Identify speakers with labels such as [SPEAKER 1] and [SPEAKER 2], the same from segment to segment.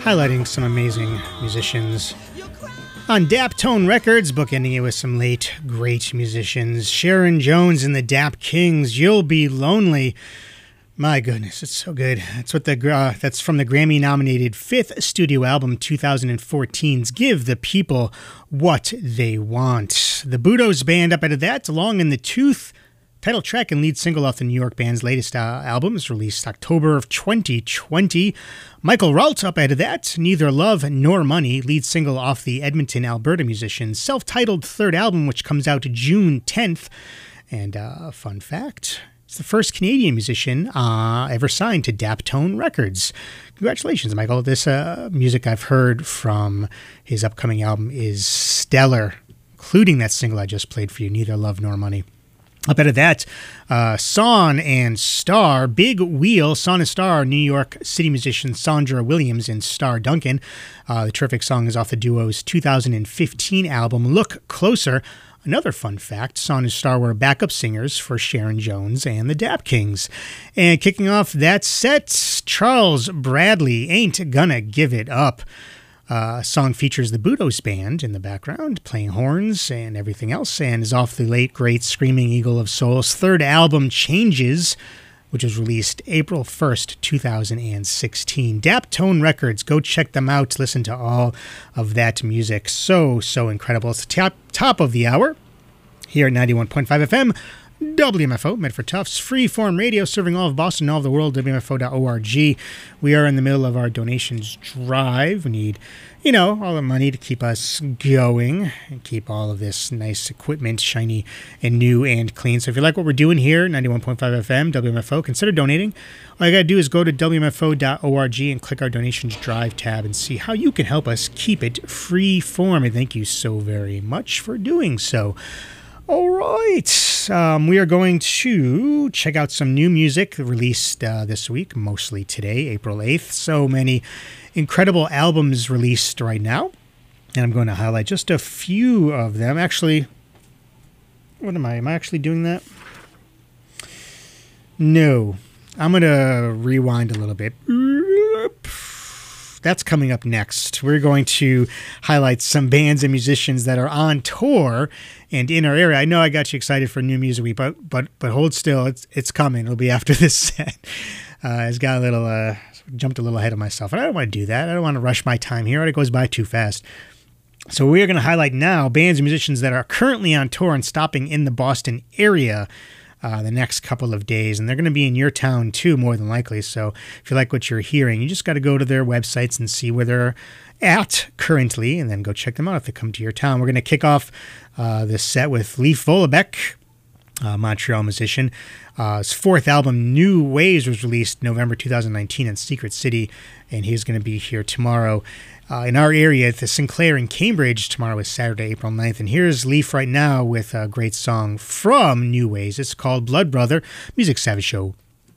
[SPEAKER 1] highlighting some amazing musicians on Daptone Records, bookending it with some late great musicians. Sharon Jones and the Dap Kings, You'll Be Lonely. My goodness, it's so good. That's from the Grammy-nominated fifth studio album, 2014's Give the People What They Want. The Budos Band up out of that, Long in the Tooth, title track and lead single off the New York band's latest album, is released October of 2020. Michael Ralt up out of that, Neither Love Nor Money, lead single off the Edmonton, Alberta musician's self-titled third album, which comes out June 10th. And fun fact, it's the first Canadian musician ever signed to Daptone Records. Congratulations, Michael. This music I've heard from his upcoming album is stellar, including that single I just played for you, Neither Love Nor Money. Up out of that, Son and Star, Big Wheel, Son and Star, New York City musicians Sandra Williams and Star Duncan. The terrific song is off the duo's 2015 album, Look Closer. Another fun fact, Son and Star were backup singers for Sharon Jones and the Dap Kings. And kicking off that set, Charles Bradley, Ain't Gonna Give It Up. Song features the Budos Band in the background, playing horns and everything else, and is off the late, great Screaming Eagle of Soul's third album, Changes, which was released April 1st, 2016. Daptone Records, go check them out. Listen to all of that music. So incredible. It's the top of the hour here at 91.5 FM. WMFO, Medford Tufts, free-form radio serving all of Boston and all of the world, WMFO.org. We are in the middle of our donations drive. We need, all the money to keep us going and keep all of this nice equipment shiny and new and clean. So if you like what we're doing here, 91.5 FM, WMFO, consider donating. All you got to do is go to WMFO.org and click our donations drive tab and see how you can help us keep it free-form. And thank you so very much for doing so. All right, we are going to check out some new music released this week, mostly today, April 8th. So many incredible albums released right now, and I'm going to highlight just a few of them. Actually, what am I? Am I actually doing that? No, I'm going to rewind a little bit. That's coming up next. We're going to highlight some bands and musicians that are on tour and in our area. I know I got you excited for New Music Week, but hold still. It's coming. It'll be after this set. It's got a little jumped a little ahead of myself, and I don't want to do that. I don't want to rush my time here. It goes by too fast. So we're going to highlight now bands and musicians that are currently on tour and stopping in the Boston area the next couple of days, and they're going to be in your town too, more than likely. So if you like what you're hearing, you just got to go to their websites and see where they're at currently, and then go check them out if they come to your town. We're going to kick off this set with Leif Vollebeck, Montreal musician. His fourth album, New Ways, was released November 2019 in Secret City, and he's going to be here tomorrow in our area at the Sinclair in Cambridge. Tomorrow is Saturday, April 9th. And here's Leif right now with a great song from New Ways. It's called Blood Brother, Music Savage Show.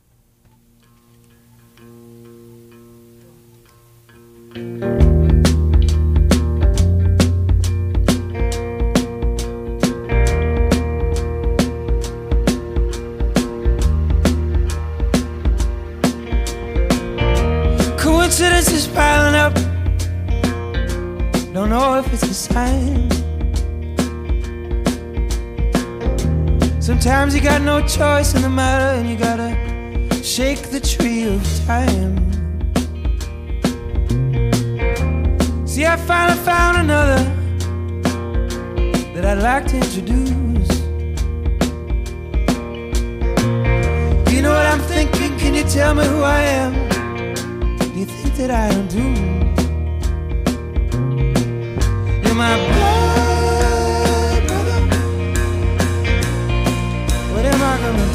[SPEAKER 2] Coincidences piling up, don't know if it's a sign. Sometimes you got no choice in the matter, and you gotta shake the tree of time. See, I finally found another that I'd like to introduce. You know what I'm thinking? Can you tell me who I am? Do you think that I don't do? You're my blood brother. What am I gonna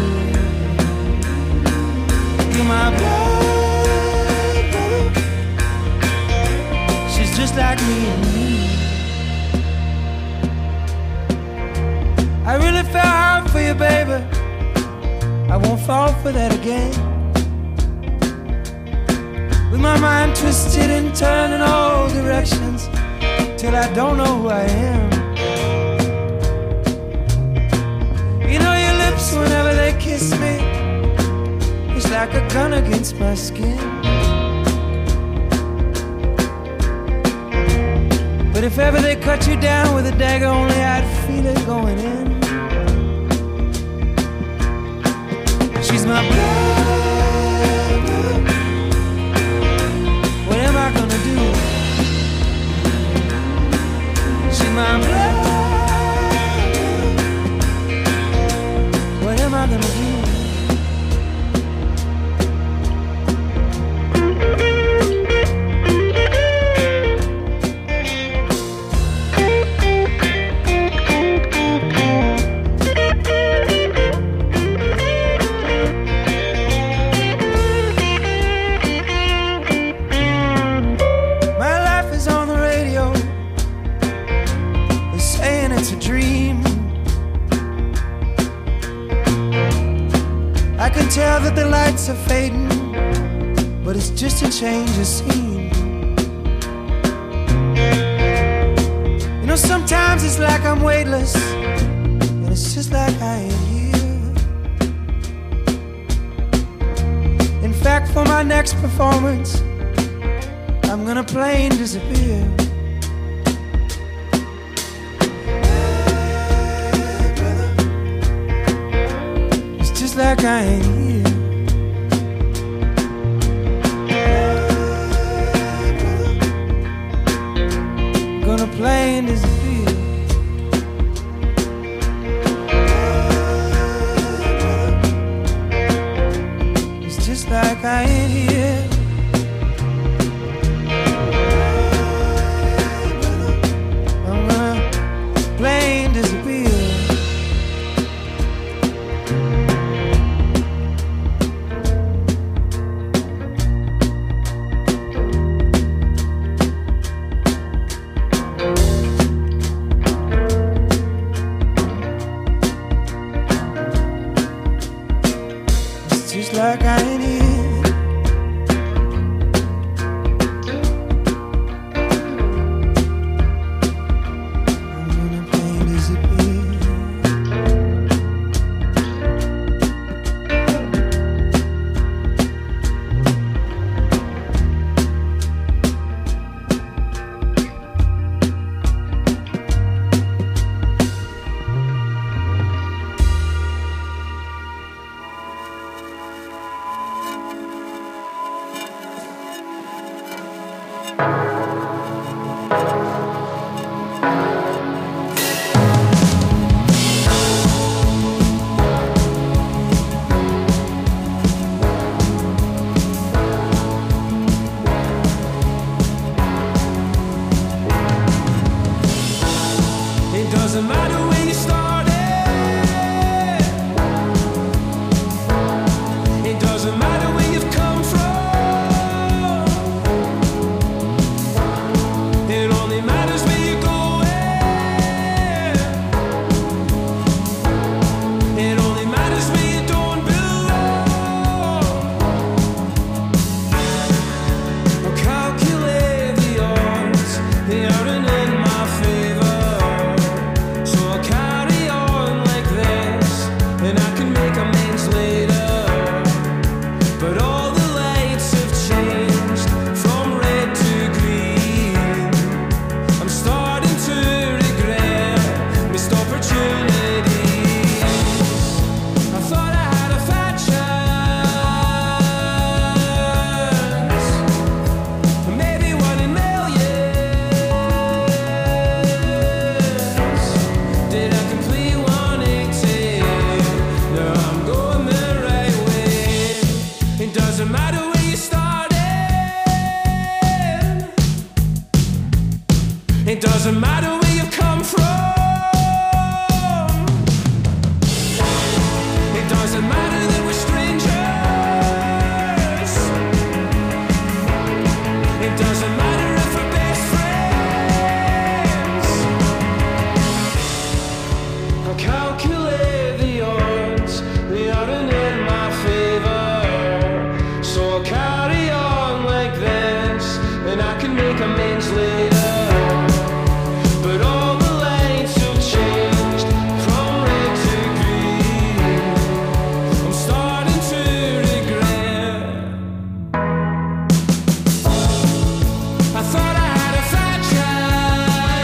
[SPEAKER 2] do? You're my blood brother. She's just like me and me. I really fell hard for you, baby. I won't fall for that again. With my mind twisted and turned in all directions, till I don't know who I am. You know your lips, whenever they kiss me, it's like a gun against my skin. But if ever they cut you down with a dagger, only I'd feel it going in. She's my blood. What am I gonna do? She's my blood. What am I gonna do? Tell that the lights are fading, but it's just a change of scene. You know, sometimes it's like I'm weightless, and it's just like I ain't here. In fact, for my next performance, I'm gonna plain disappear. Like I ain't here. Gonna plain disappear. It's just like I ain't here. I'm gonna plain disappear. Like I ain't here. I'm gonna plain disappear. Doesn't matter where you started. It doesn't matter where you've come from. It only matters where you're going. It only matters where you don't belong. I'll calculate the odds. They aren't in my favor. And I can make amends later. But all the lights have changed from red to green. I'm starting to regret missed opportunities. I thought I had a fat chance, maybe 1 in millions. Did I complete 180? It doesn't matter where you started. It doesn't matter where you've come from. It doesn't matter that we're strangers. It doesn't matter if we're best friends. I'll calculate the odds. They aren't in my favor. So I'll carry on like this, and I can make amends later. But all the lights have changed from red to green. I'm starting to regret. I thought I had a fat chance.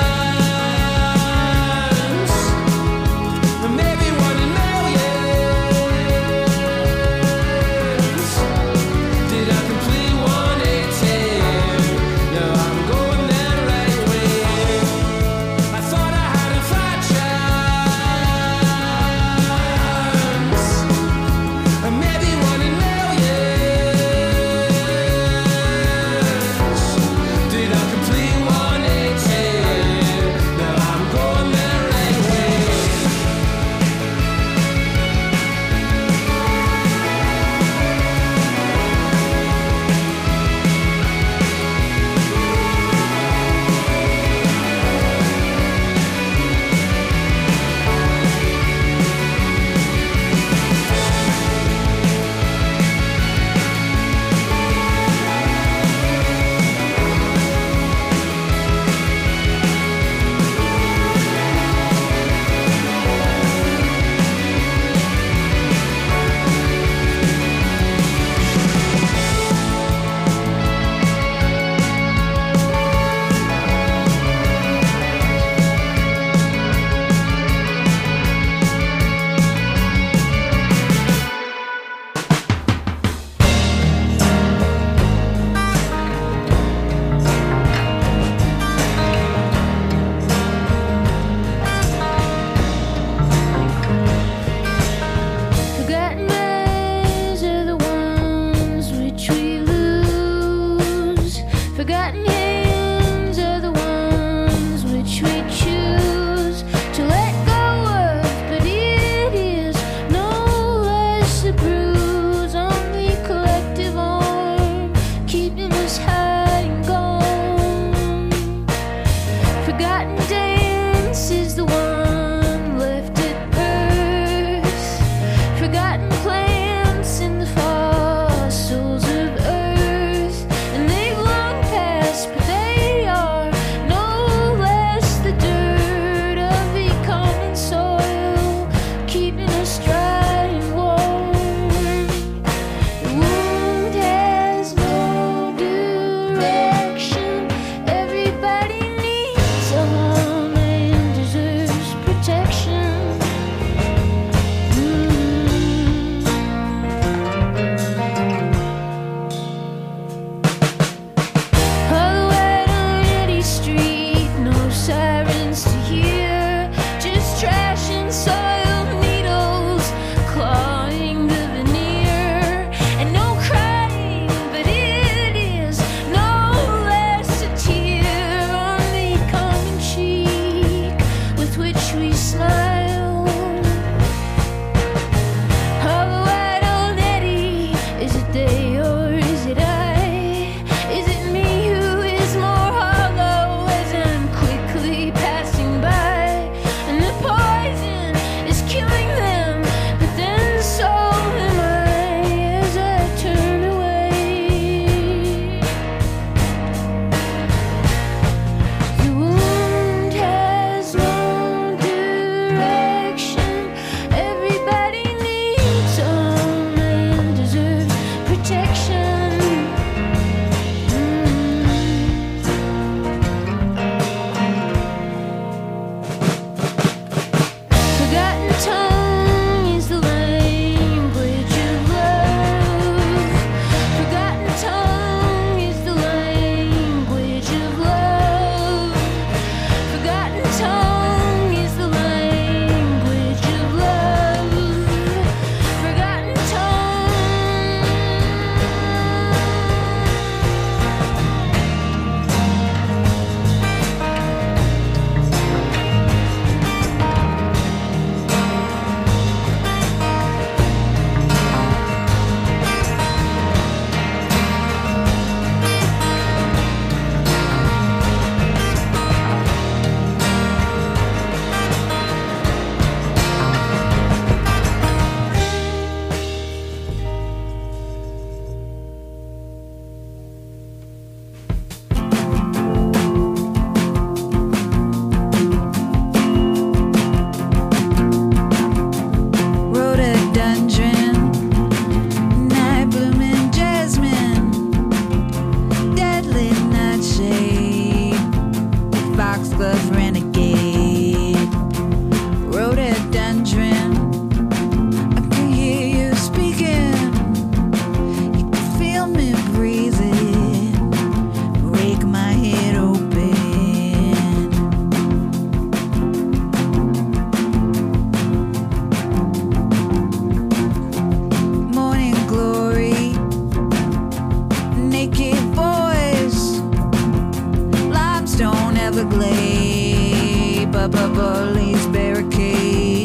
[SPEAKER 3] the glade, Bully's barricade,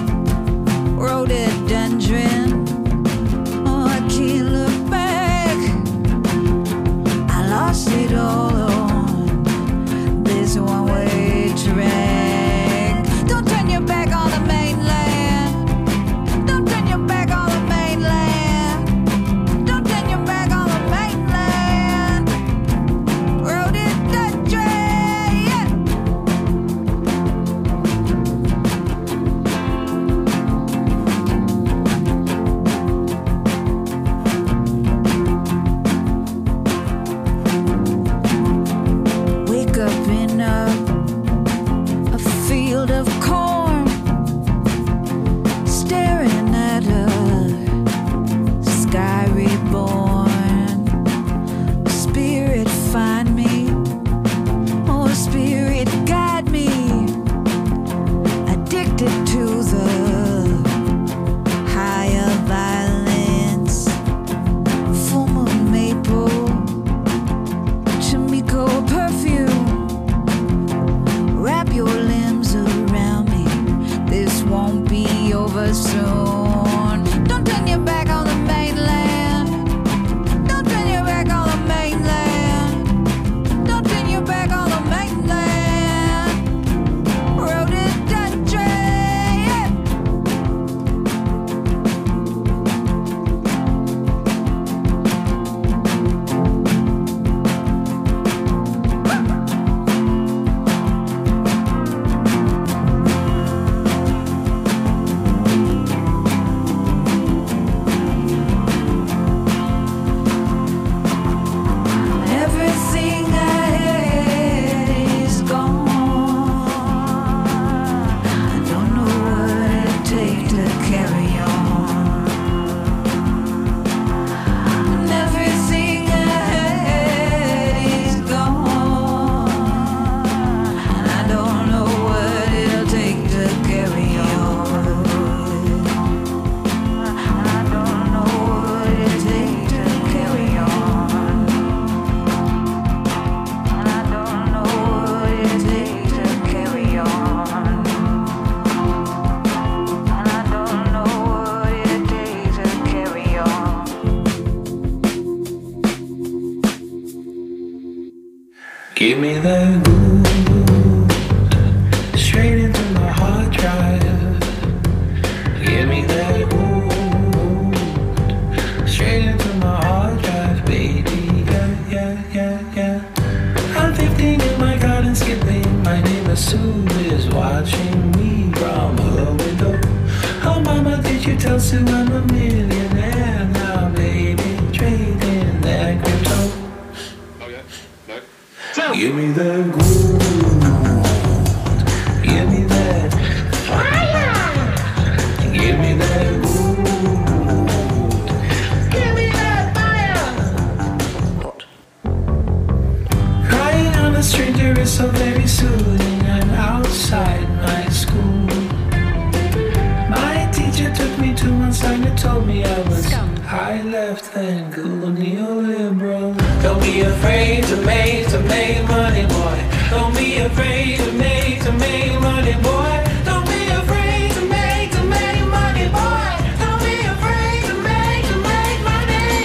[SPEAKER 3] rhododendron. Oh, I can't look back. I lost it all on this one-way track. Don't turn your back on the mainland. Don't turn your back on the mainland. Don't turn your back on the mainland. Rhododendron, yeah. Wake up in a field of corn, staring at a sky reborn. Spirit find me, oh spirit guide me, addicted to the higher violence. Full moon maple, Chimico perfume, wrap your limbs around me. This won't be over soon. Don't turn your back on the mainland. Don't turn your back on the mainland. Don't turn your back on the mainland. Rhododendron, yeah. Everything I had is gone. I don't know what it'll take to carry on. And everything I had is gone. And I don't know what it'll take to carry on. And I don't know what it'll take to carry on. And I don't know what it takes to carry on. And I don't know what it takes to carry on.
[SPEAKER 2] Give me that groove, straight into my hard drive. Give me that groove, straight into my hard drive, baby. Yeah, yeah, yeah, yeah. I'm 15 in my garden skipping. My neighbor Sue is watching me from her window. Oh, mama, did you tell Sue I'm a millionaire now, baby? Trading that crypto. Give me that groove. Give me that fire. Give me that groove. Give me that fire. Crying on a stranger is so very soothing. I'm outside my school. My teacher took me to one side and told me I was high left and cool neoliberal. Don't be afraid to make money, boy. Don't be afraid to make money, boy. Don't be afraid to make money, boy. Don't be afraid to make money.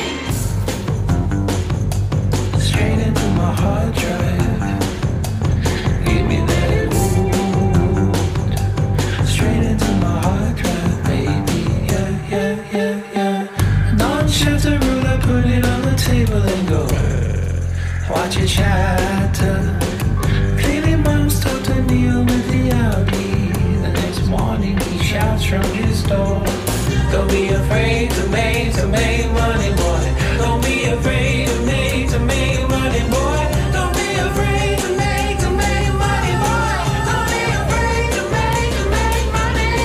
[SPEAKER 2] Straight into my hard drive. Give me that wood. Straight into my hard drive, baby. Yeah, yeah, yeah, yeah. Non-shelter rule, I put it on the table and go. Watch it shatter. Clearly mom's told to kneel with the Audi. The next morning he shouts from his door. Don't be afraid to make money, boy. Don't be afraid to make money, boy. Don't be afraid to make money, boy. Don't be afraid to make money.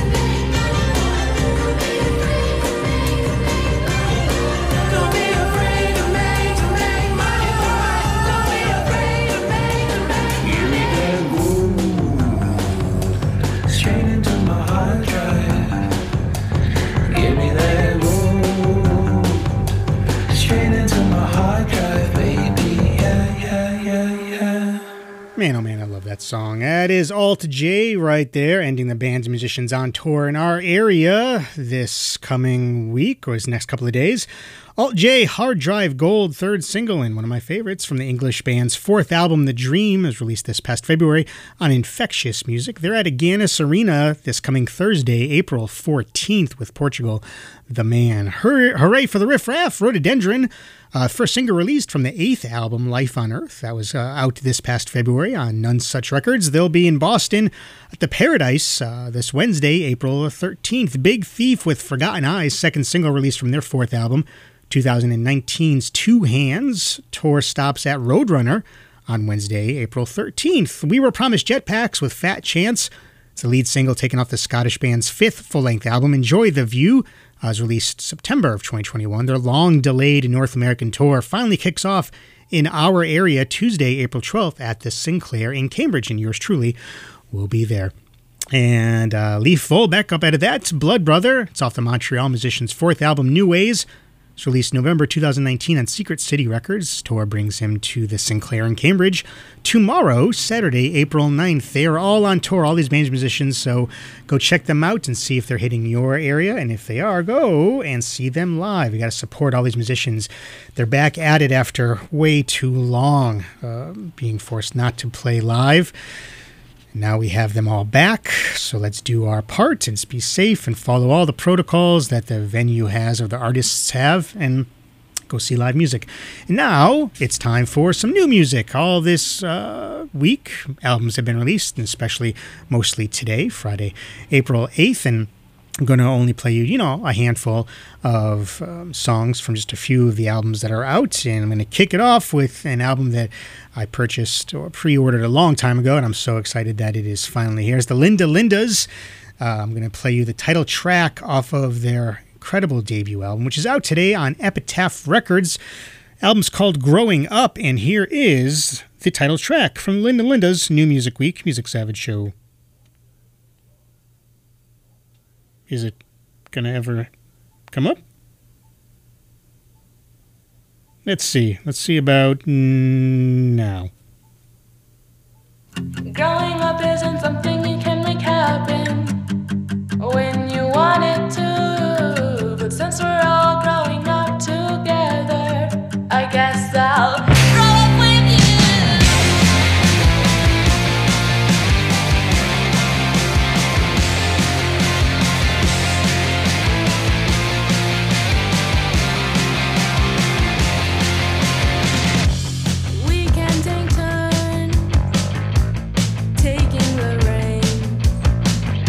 [SPEAKER 2] Don't be afraid.
[SPEAKER 1] Man, oh man, I love that song. That is Alt J right there, ending the band's musicians on tour in our area this coming week or this next couple of days. Alt J, Hard Drive Gold, third single and one of my favorites from the English band's fourth album, The Dream, is released this past February on Infectious Music. They're at Agganis Arena this coming Thursday, April 14th with Portugal the Man. Hooray for the Riff Raff, Rhododendron, first single released from the eighth album, Life on Earth. That was out this past February on None Such Records. They'll be in Boston at the Paradise this Wednesday, April 13th. Big Thief with Forgotten Eyes, second single released from their fourth album, 2019's Two Hands. Tour stops at Roadrunner on Wednesday, April 13th. We Were Promised Jetpacks with Fat Chance. It's the lead single taken off the Scottish band's fifth full-length album, Enjoy the View. Was released September of 2021. Their long-delayed North American tour finally kicks off in our area Tuesday, April 12th at the Sinclair in Cambridge, and yours truly will be there. And Leif Volbeck up out of that, Blood Brother. It's off the Montreal musician's fourth album, New Ways. It's released November 2019 on Secret City Records. Tour brings him to the Sinclair in Cambridge tomorrow, Saturday, April 9th. They are all on tour, all these bands musicians, so go check them out and see if they're hitting your area. And if they are, go and see them live. You got to support all these musicians. They're back at it after way too long, being forced not to play live. Now we have them all back, so let's do our part and be safe and follow all the protocols that the venue has or the artists have and go see live music. And now it's time for some new music. All this week, albums have been released, and especially mostly today, Friday, April 8th, and I'm going to only play you, a handful of songs from just a few of the albums that are out. And I'm going to kick it off with an album that I purchased or pre-ordered a long time ago, and I'm so excited that it is finally here. It's the Linda Lindas. I'm going to play you the title track off of their incredible debut album, which is out today on Epitaph Records. Album's called Growing Up, and here is the title track from Linda Lindas' New Music Week, Music Savage Show. Is it gonna ever come up? Let's see. Let's see about now.
[SPEAKER 4] Growing up isn't something you can make happen when you want it to. But since we're all growing up together, I guess I'll grow up with you. We can take turns taking the reins.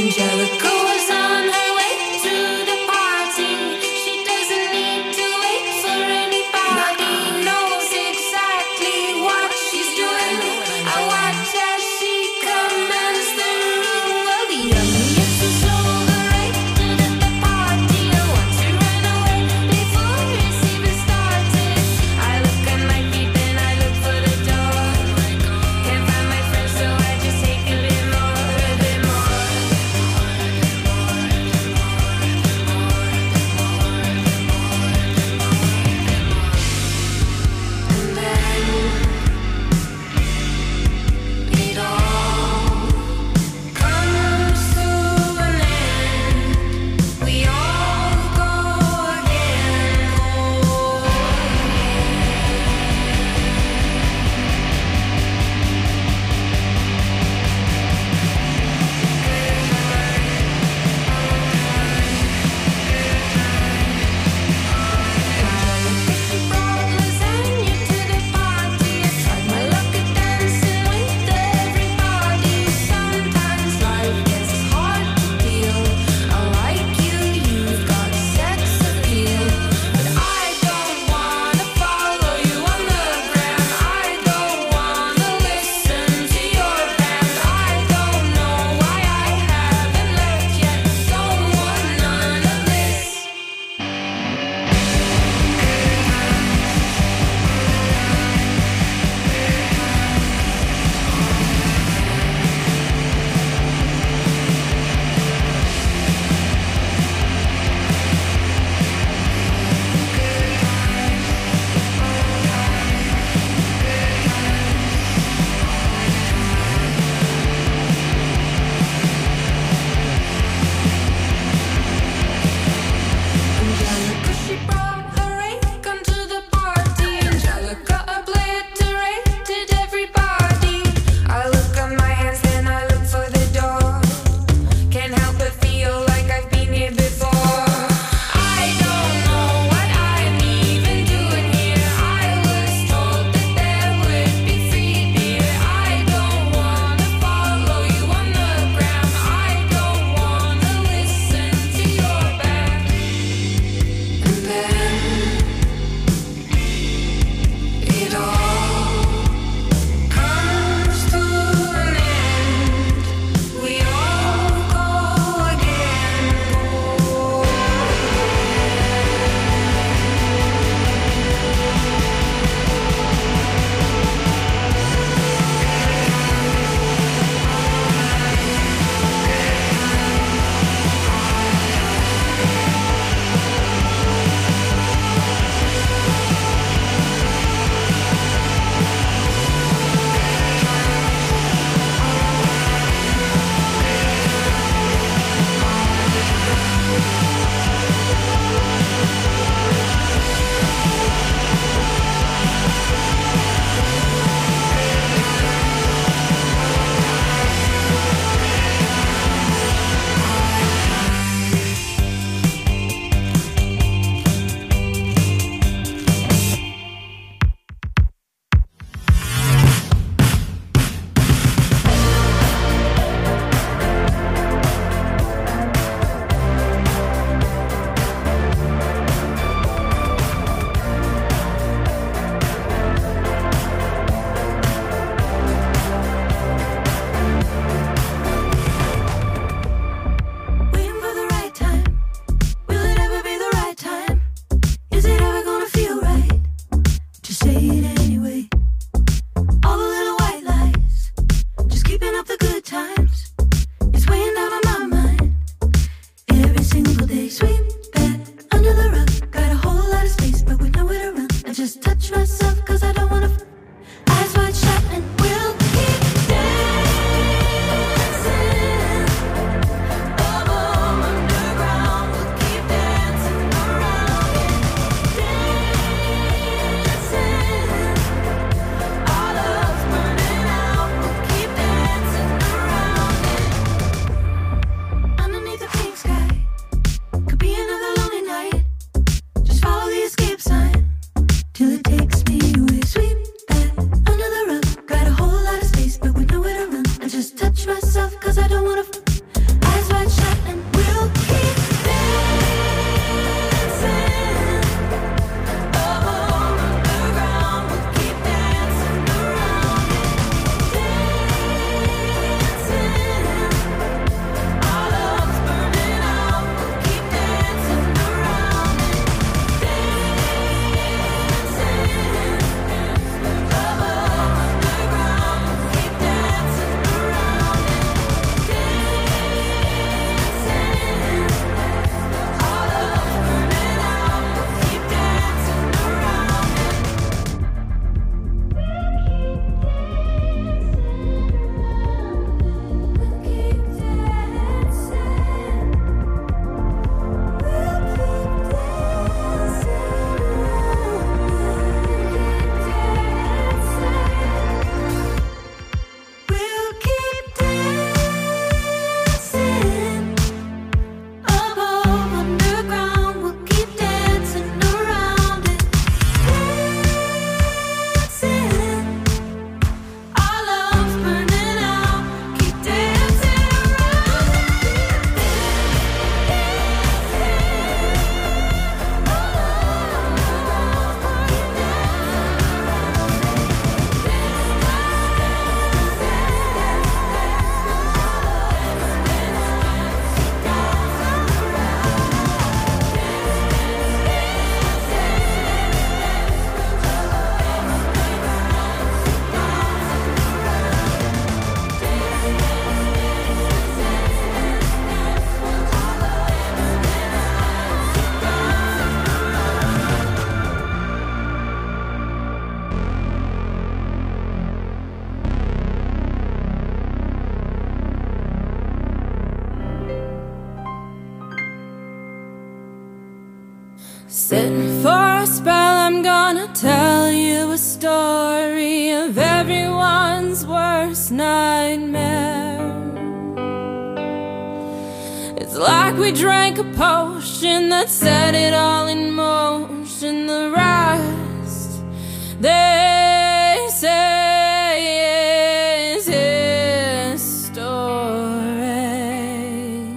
[SPEAKER 3] Angelica was on her way to the party. She doesn't need to wait for anybody. Knows exactly what she's doing. I watch as she commands the room. Well, the youngest was overrated at the party. I want to run away before it's even started. I look at my feet, then I look for the door. Can't find my friends, so I just take a bit more, a bit more. Sitting for a spell, I'm gonna tell you a story of everyone's worst nightmare. It's like we drank a potion that set it all in motion. The rest, they say, is history.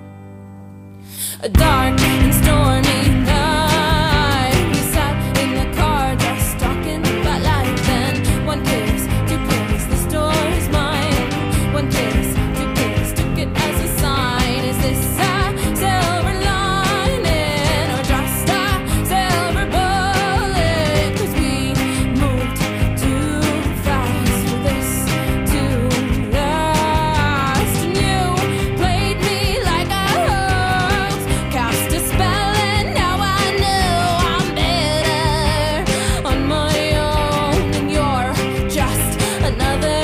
[SPEAKER 3] A dark and stormy night, we sat in the car just talking about life. Then one kiss, two kiss, the story's mine. One kiss, two kiss, took it as a sign. Is this a silver lining or just a silver bullet? 'Cause we moved too fast for this to last. And you played me like a hoax, cast a spell, and now I know I'm better on my own. And you're just another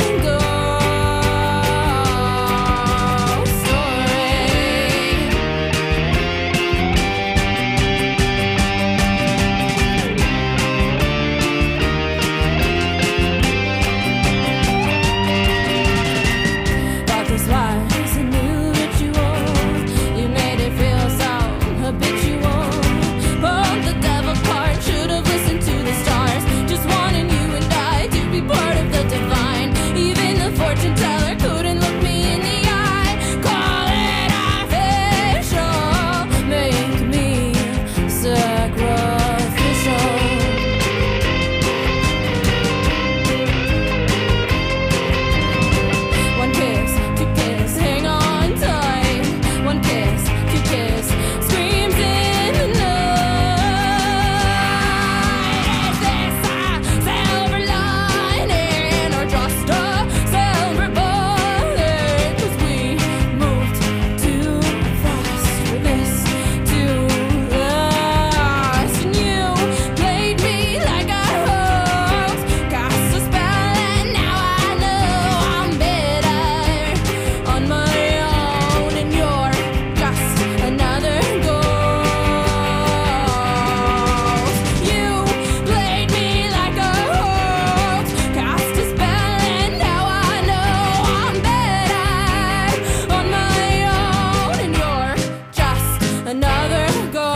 [SPEAKER 3] ghost story. Thought this was a new ritual. You made it feel so habitual. Pulled the devil card, should have listened to the stars. Just wanting you and I to be part of the divine. Even the fortune teller couldn't look me in the eye. Call it official, make me sacrificial. One kiss, two kiss, hang on tight. One kiss, two kiss, screams in the night. Is this a silver lining or just a silver bullet? 'Cause we moved too fast for this to last. And you played me like a hoax, cast a spell, and now I know I'm better on my own. And you're just another ghost. You played me like a hoax, cast a spell, and now I know I'm better on my own. And you're just another ghost.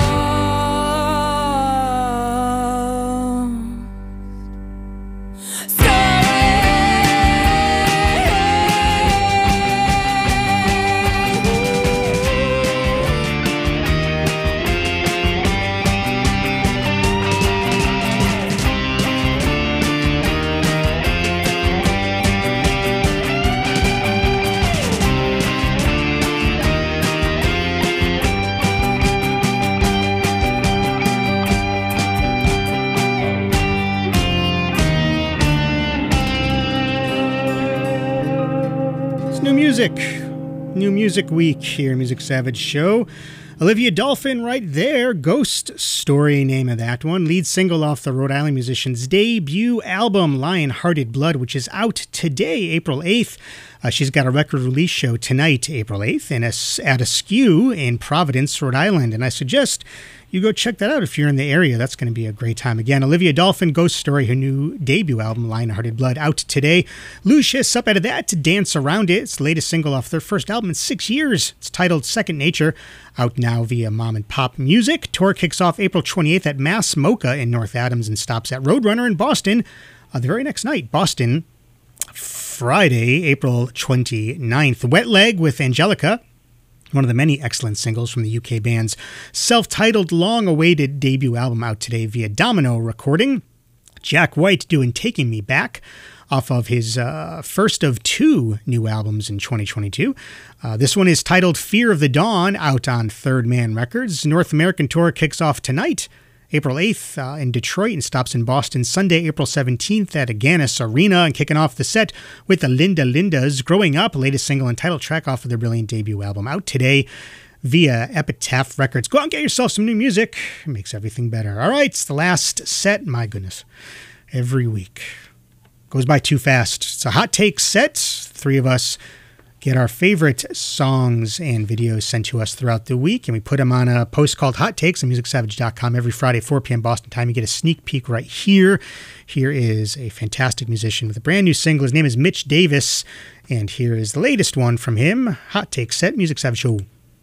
[SPEAKER 1] It's new music. New Music Week here, Music Savage Show. Olivia Dolphin right there. Ghost Story, name of that one. Lead single off the Rhode Island musician's debut album, Lion-Hearted Blood, which is out today, April 8th. She's got a record release show tonight, April 8th, at Askew in Providence, Rhode Island. And I suggest you go check that out if you're in the area. That's going to be a great time. Again, Olivia Dolphin, Ghost Story, her new debut album, Lion-Hearted Blood, out today. Lucius, up out of that, Dance Around It. It's the latest single off their first album in 6 years. It's titled Second Nature, out now via Mom and Pop Music. Tour kicks off April 28th at Mass Mocha in North Adams and stops at Roadrunner in Boston the very next night. Boston, Friday, April 29th. Wet Leg with Angelica, one of the many excellent singles from the UK band's self-titled, long-awaited debut album, out today via Domino Recording. Jack White doing Taking Me Back off of his first of two new albums in 2022. This one is titled Fear of the Dawn, out on Third Man Records. North American tour kicks off tonight, April 8th in Detroit, and stops in Boston Sunday, April 17th at Agganis Arena, and kicking off the set with the Linda Lindas, Growing Up, latest single and title track off of their brilliant debut album, out today via Epitaph Records. Go out and get yourself some new music. It makes everything better. All right, it's the last set. My goodness. Every week goes by too fast. It's a hot take set. Three of us get our favorite songs and videos sent to us throughout the week, and we put them on a post called Hot Takes on MusicSavage.com every Friday, 4 p.m. Boston time. You get a sneak peek right here. Here is a fantastic musician with a brand new single. His name is Mitch Davis, and here is the latest one from him. Hot Takes set, Music Savage Show.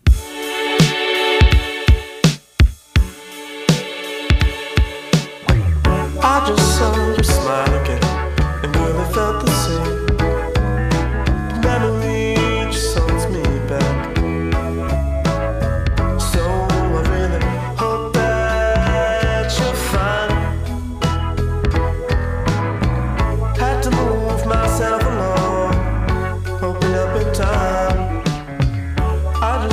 [SPEAKER 5] I just saw you smile again, and really felt the same. The memory just haunts me back. So I really hope that you're fine. Had to move myself along, hoping up in time. I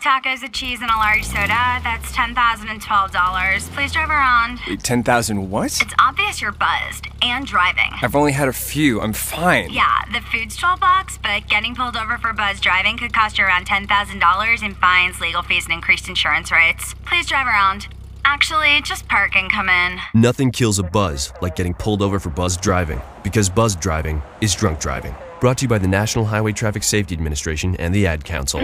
[SPEAKER 6] tacos, a cheese, and a large soda. That's $10,012. Please drive around.
[SPEAKER 7] Wait, 10,000 what?
[SPEAKER 6] It's obvious you're buzzed and driving.
[SPEAKER 7] I've only had a few. I'm fine.
[SPEAKER 6] Yeah, the food's $12, but getting pulled over for buzz driving could cost you around $10,000 in fines, legal fees, and increased insurance rates. Please drive around. Actually, just park and come in.
[SPEAKER 8] Nothing kills a buzz like getting pulled over for buzz driving, because buzz driving is drunk driving. Brought to you by the National Highway Traffic Safety Administration and the Ad Council.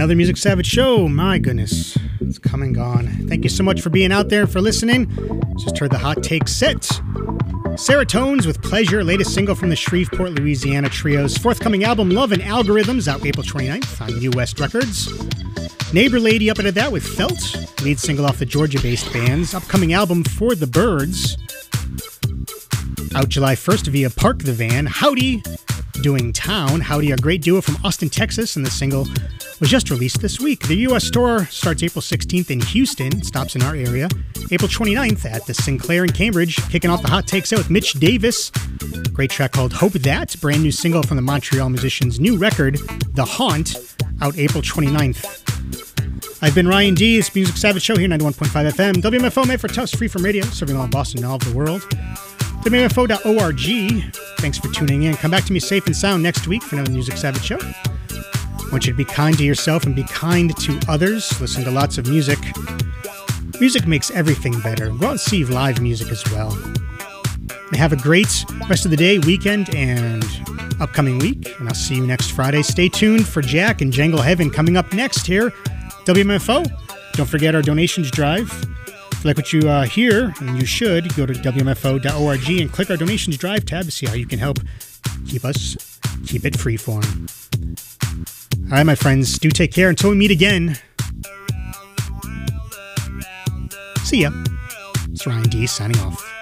[SPEAKER 1] Another Music Savage show. My goodness, it's come and gone. Thank you so much for being out there and for listening. Just heard the Hot Take set. Serotones with Pleasure, latest single from the Shreveport, Louisiana trio's forthcoming album Love and Algorithms, out April 29th on New West Records. Neighbor Lady up into that with Felt, lead single off the Georgia-based band's upcoming album For the Birds. Out July 1st via Park the Van, Howdy, Doing Town. Howdy, a great duo from Austin, Texas, and the single was just released this week. The U.S. tour starts April 16th in Houston, stops in our area. April 29th at the Sinclair in Cambridge, kicking off the Hot Take set with Mitch Davis. Great track called Hope That, brand new single from the Montreal musician's new record, The Haunt, out April 29th. I've been Ryan D. It's Music Savage Show here, 91.5 FM. WMFO, made for Tufts, free from radio, serving all Boston and all of the world. WMFO.org. Thanks for tuning in. Come back to me safe and sound next week for another Music Savage Show. I want you to be kind to yourself and be kind to others. Listen to lots of music. Music makes everything better. Go out and see live music as well. And have a great rest of the day, weekend, and upcoming week. And I'll see you next Friday. Stay tuned for Jack and Jangle Heaven coming up next here. WMFO. Don't forget our donations drive. If you like what you hear, and you should, go to WMFO.org and click our donations drive tab to see how you can help keep it freeform. All right, my friends, do take care until we meet again. See ya. It's Ryan D. signing off.